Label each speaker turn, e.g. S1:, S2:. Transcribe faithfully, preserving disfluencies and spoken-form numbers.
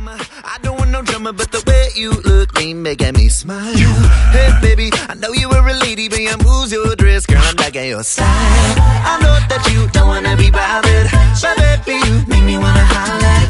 S1: mama, I don't want no drama, but the way you look ain't making me smile. Hey baby, I know you were a lady, but you moves your dress, girl, I'm liking your style. I know that you don't wanna be bothered, but baby, you make me wanna holler.